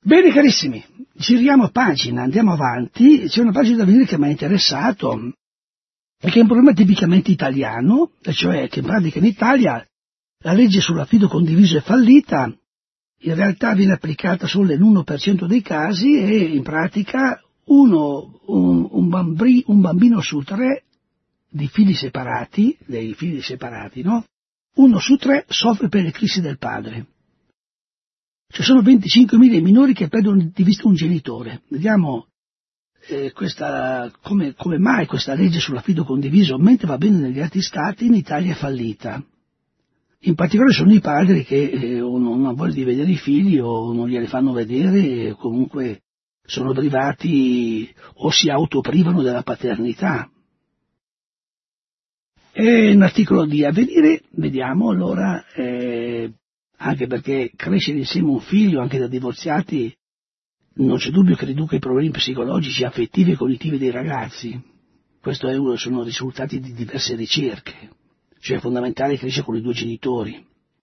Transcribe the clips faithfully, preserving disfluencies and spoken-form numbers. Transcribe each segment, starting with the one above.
Bene carissimi, giriamo pagina, andiamo avanti. C'è una pagina da venire che mi ha interessato, e che è un problema tipicamente italiano, e cioè che in pratica in Italia la legge sull'affido condiviso è fallita, in realtà viene applicata solo nell'uno per cento dei casi e in pratica uno, un, un, bambri, un bambino su tre di figli separati, dei figli separati, no? Uno su tre soffre per l'eclissi del padre. Ci sono venticinquemila minori che perdono di vista un genitore. Vediamo eh, questa, come, come mai questa legge sull'affido condiviso, mentre va bene negli altri stati, in Italia è fallita. In particolare sono i padri che eh, non hanno voglia di vedere i figli o non glieli fanno vedere, e comunque sono privati o si autoprivano della paternità. E un articolo di Avvenire, vediamo allora, eh, anche perché crescere insieme un figlio anche da divorziati non c'è dubbio che riduca i problemi psicologici, affettivi e cognitivi dei ragazzi. Questo è uno, sono risultati di diverse ricerche. Cioè è fondamentale crescere con i due genitori.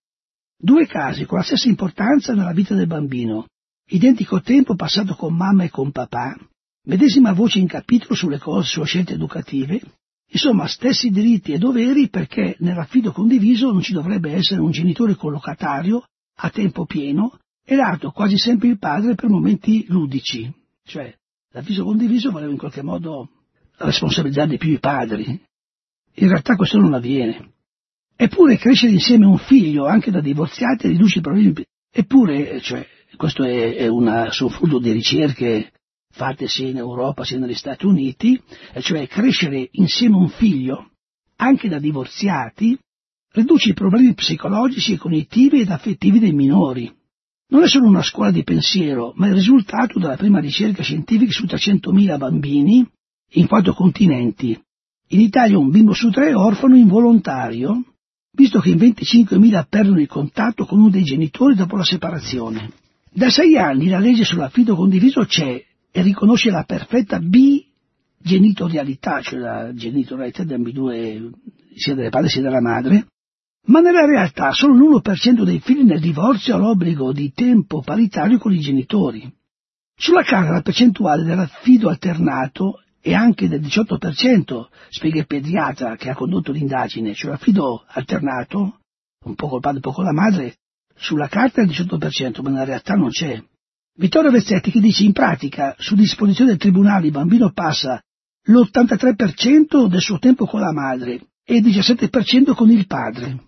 Due casi con la stessa importanza nella vita del bambino, identico tempo passato con mamma e con papà, medesima voce in capitolo sulle cose, sulle scelte educative, insomma stessi diritti e doveri, perché nell'affido condiviso non ci dovrebbe essere un genitore collocatario a tempo pieno e l'altro quasi sempre il padre per momenti ludici. Cioè l'affido condiviso voleva in qualche modo responsabilizzare di più i padri. In realtà questo non avviene. Eppure crescere insieme un figlio, anche da divorziati, riduce i problemi. Eppure, cioè, questo è, è una, sono frutto di ricerche fatte sia in Europa sia negli Stati Uniti, e cioè crescere insieme un figlio, anche da divorziati, riduce i problemi psicologici e cognitivi ed affettivi dei minori. Non è solo una scuola di pensiero, ma è il risultato della prima ricerca scientifica su trecentomila bambini in quattro continenti. In Italia un bimbo su tre è orfano involontario, visto che in venticinquemila perdono il contatto con uno dei genitori dopo la separazione. Da sei anni la legge sull'affido condiviso c'è e riconosce la perfetta bigenitorialità, cioè la genitorialità di ambedue, sia del padre sia della madre, ma nella realtà solo l'uno per cento dei figli nel divorzio ha l'obbligo di tempo paritario con i genitori. Sulla carta la percentuale dell'affido alternato e anche del diciotto per cento, spiega il pediatra che ha condotto l'indagine, cioè l'affido alternato, un po' col padre e un po' con la madre, sulla carta è il diciotto per cento, ma nella realtà non c'è. Vittorio Vezzetti che dice in pratica, su disposizione del tribunale il bambino passa l'ottantatré per cento del suo tempo con la madre e il diciassette per cento con il padre.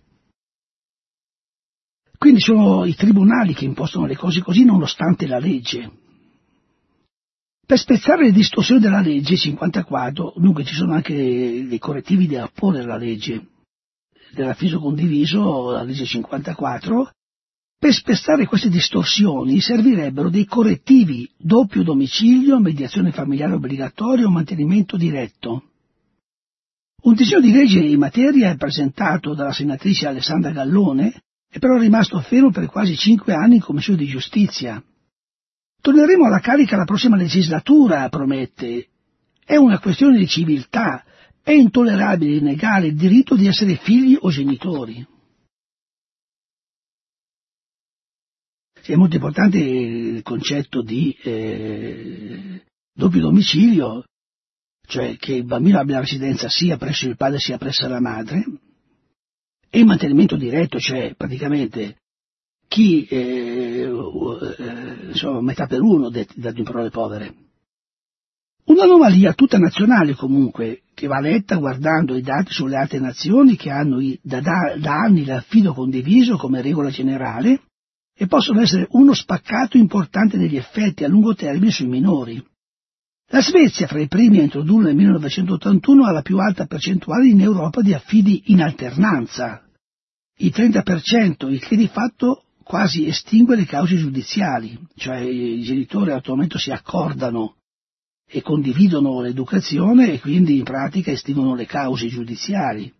Quindi sono i tribunali che impostano le cose così nonostante la legge. Per spezzare le distorsioni della legge cinquantaquattro, dunque ci sono anche dei correttivi da apporre alla legge, dell'affido condiviso, la legge cinquantaquattro, per spezzare queste distorsioni servirebbero dei correttivi, doppio domicilio, mediazione familiare obbligatoria o mantenimento diretto. Un disegno di legge in materia è presentato dalla senatrice Alessandra Gallone, è però rimasto fermo per quasi cinque anni in Commissione di Giustizia. Torneremo alla carica la prossima legislatura, promette. È una questione di civiltà. È intollerabile negare il diritto di essere figli o genitori. È molto importante il concetto di eh, doppio domicilio, cioè che il bambino abbia la residenza sia presso il padre sia presso la madre, e il mantenimento diretto, cioè praticamente chi, eh, eh, insomma, metà per uno, detto in parole povere. Un'anomalia tutta nazionale comunque, che va letta guardando i dati sulle altre nazioni che hanno da, da, da anni l'affido condiviso come regola generale e possono essere uno spaccato importante degli effetti a lungo termine sui minori. La Svezia, fra i primi a introdurlo nel millenovecentottantuno, ha la più alta percentuale in Europa di affidi in alternanza, il trenta per cento, il che di fatto quasi estingue le cause giudiziali, cioè i genitori attualmente si accordano e condividono l'educazione e quindi in pratica estinguono le cause giudiziali,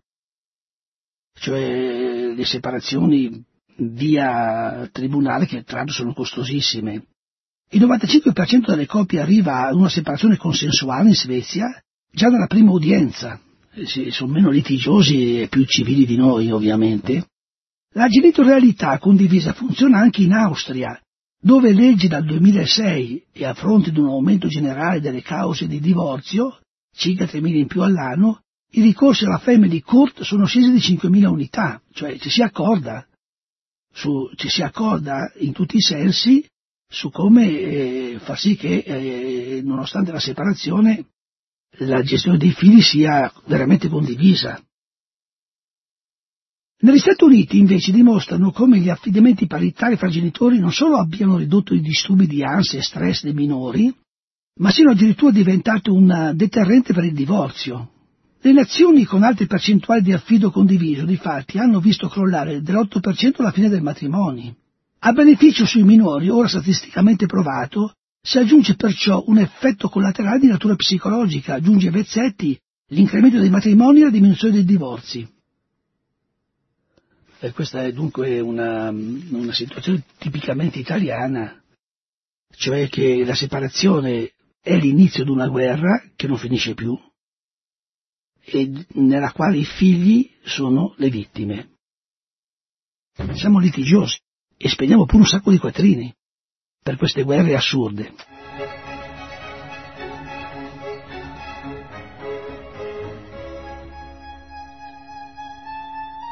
cioè le separazioni via tribunale che tra l'altro sono costosissime. Il novantacinque per cento delle coppie arriva a una separazione consensuale in Svezia già dalla prima udienza, sono meno litigiosi e più civili di noi ovviamente. La genitorialità condivisa funziona anche in Austria, dove legge dal duemilasei e a fronte di un aumento generale delle cause di divorzio, circa tremila in più all'anno, i ricorsi alla family court sono scesi di cinquemila unità, cioè ci si accorda, su, ci si accorda in tutti i sensi su come eh, far sì che, eh, nonostante la separazione, la gestione dei figli sia veramente condivisa. Negli Stati Uniti invece dimostrano come gli affidamenti paritari fra genitori non solo abbiano ridotto i disturbi di ansia e stress dei minori, ma siano addirittura diventati un deterrente per il divorzio. Le nazioni con alte percentuali di affido condiviso, difatti, hanno visto crollare dell'otto per cento alla fine del matrimonio. A beneficio sui minori, ora statisticamente provato, si aggiunge perciò un effetto collaterale di natura psicologica, aggiunge Vezzetti, l'incremento dei matrimoni e la diminuzione dei divorzi. E questa è dunque una, una situazione tipicamente italiana, cioè che la separazione è l'inizio di una guerra che non finisce più e nella quale i figli sono le vittime. Siamo litigiosi e spendiamo pure un sacco di quattrini per queste guerre assurde.